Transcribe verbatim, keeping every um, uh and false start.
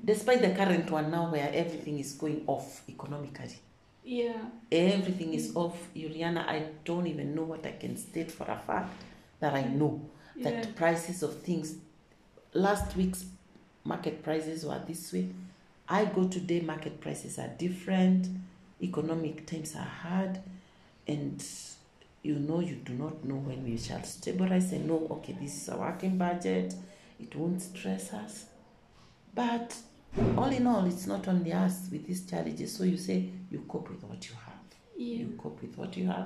despite the current one now where everything is going off economically. Yeah. Everything is off, Juliana. I don't even know what I can state for a fact that I know that Yeah. prices of things, last week's market prices were this way. I go today, market prices are different. Economic times are hard, and you know you do not know when we shall stabilize and know, okay, this is a working budget. It won't stress us. But all in all, it's not only us with these challenges. So you say you cope with what you have. Yeah. You cope with what you have.